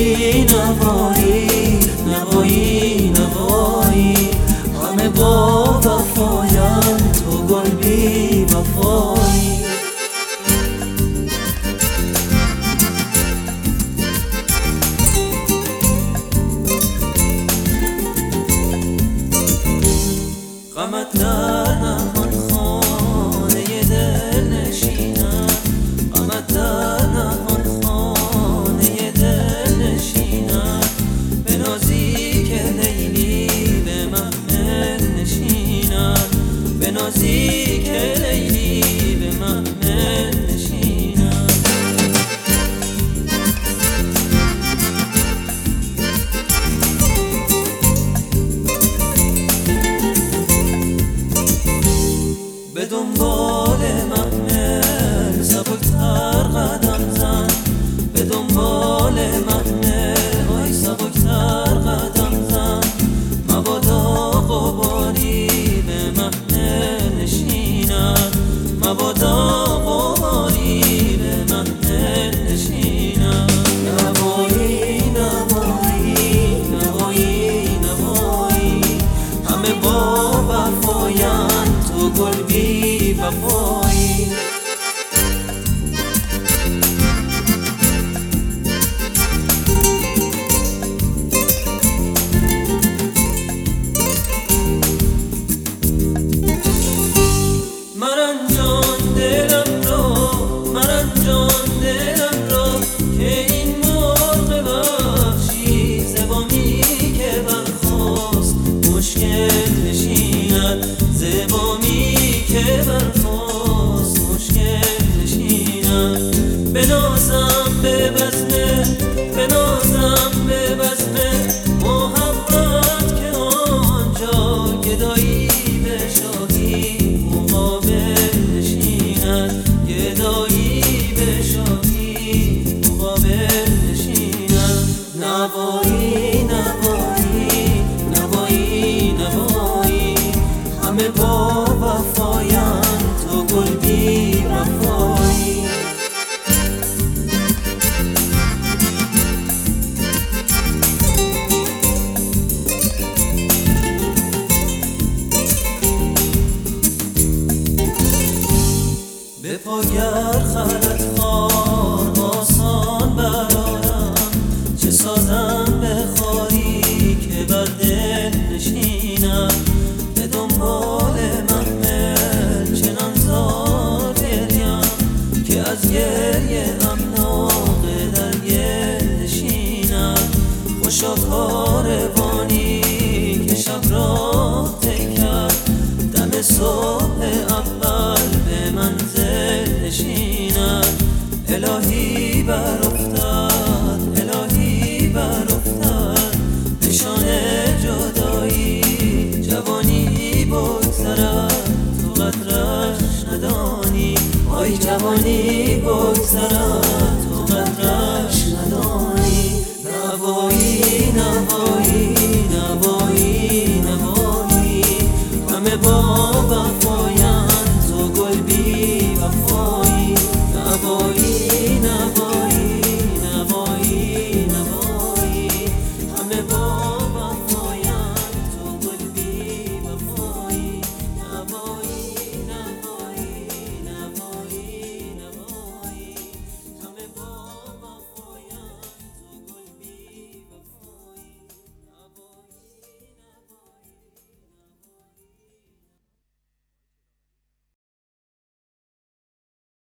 نوایی نوایی نوایی نوایی همه با وفاین تو گل بی وفایی غمت در نهان خانه دل نشینم غمت در نهان خانه دل نشینم به نازی که لیلی به محمل نشینم به نازی که لیلی به محمل نشینم به دنبال محمل سبکتر قدم زن به دنبال محمل وای سبکتر قدم زن مبادا غباری به محمل نشیند مبادا غباری به محمل نشیند نوایی نوایی نوایی نوایی همه با وفاین تو گل بی وفایی مرنجان دلم را که این مرغ وحشی زبامی که برخاست مشکل نشیند زبامی که برخاست مشکل نشیند بنازم به بزمه بنازم به بزمه محبت که آنجا گدایی به شاهی مقابل نشیند گدایی به شاهی مقابل نشیند نوایی نوایی نوایی نوایی همه با وفاین تو گل بی وفایی به پاگر خلط خوار آسان برارم چه سازم به خاری که بر دل نشینم به دنبال محمل چنان زار گریم که از گریه امناقه در گل نشینم خوشا کاروانی که شب را کرد دم صبح اول به منزل نشیند الهی بر افتاد الهی بر افتاد نشان جدایی جوانی بگذرد تو قدرش ندانی آی جوانی بگذرد